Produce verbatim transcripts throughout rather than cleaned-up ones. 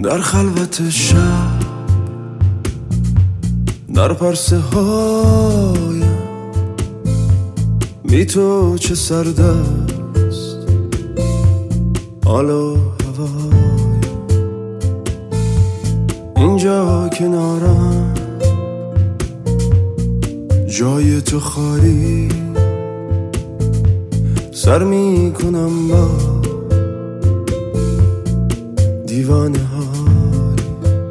در خلوت شب، در پرسه هایم بی تو چه سرد است حال و هوایم. اینجا کنارم جای تو خالی، سر می کنم با دیوانه های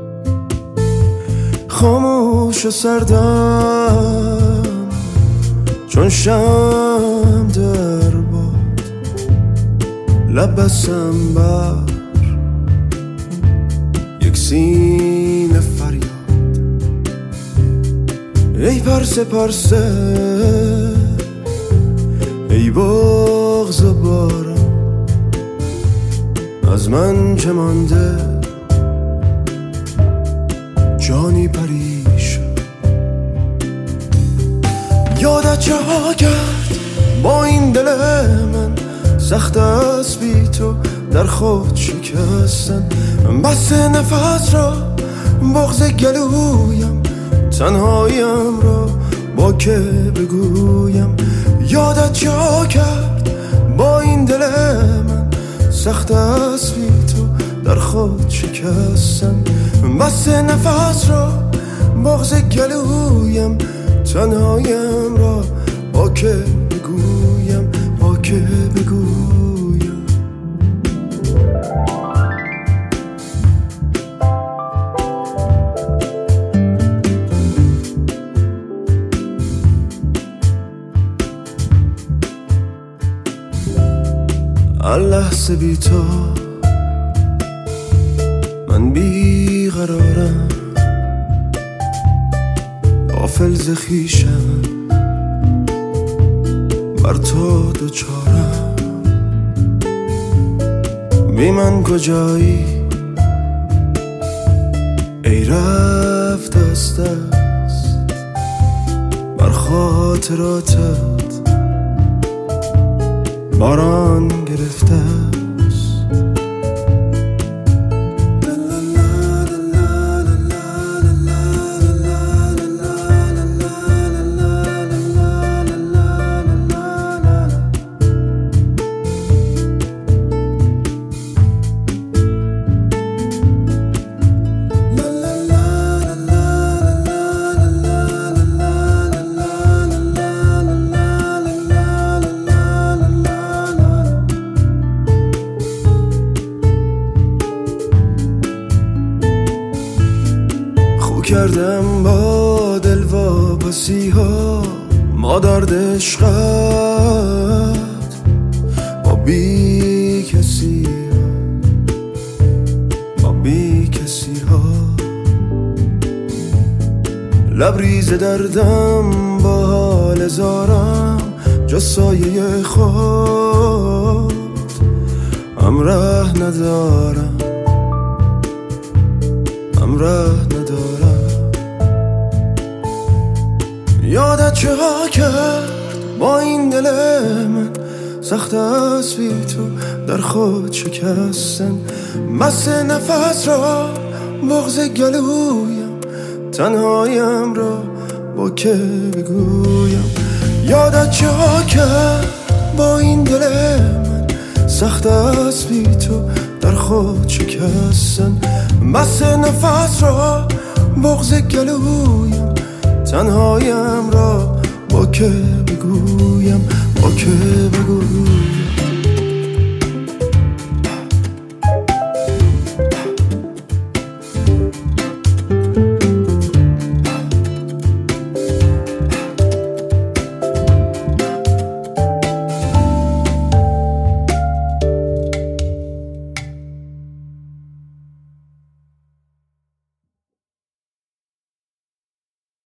خاموش و سردم چون شم در باد. لب بستم بر یک سینه فریاد، ای پرسه پرسه ای بغض و بارم، از من چه مانده جانی پریشان. یادت چه ها کرد با این دل من، سخت است بی تو در خود شکستن. بس نفس را بغض گلویم، تنهایم را با که بگویم. یادت چه ها کرد با این دل من، سخت است بی تو در خود شکستن. بس نفس را بغض گلویم، تنهایم را با که بگویم، با که بگویم. لحظه بی تو من بی قرارم، غافل ز خویشم بر تو دوچارم. بی من کجایی ای رفت دست دست بر خاطراتت باران گرفته است. کردم با دل واپسی ها، ما درد عشقت با بی کسی ها، با بی کسی ها. لبریز دردم با حال زارم، جز سایه خود همراه ندارم، همراه ندارم. یادت چه ها کرد با این دل من، سخت است بی تو در خود شکستن. بس نفس را بغض گلویم، تنهایم را با که بگویم. یادت چه ها کرد با این دل من، سخت است بی تو در خود شکستن. بس نفس را بغض گلویم، تنهایم را با که بگویم، با که بگویم.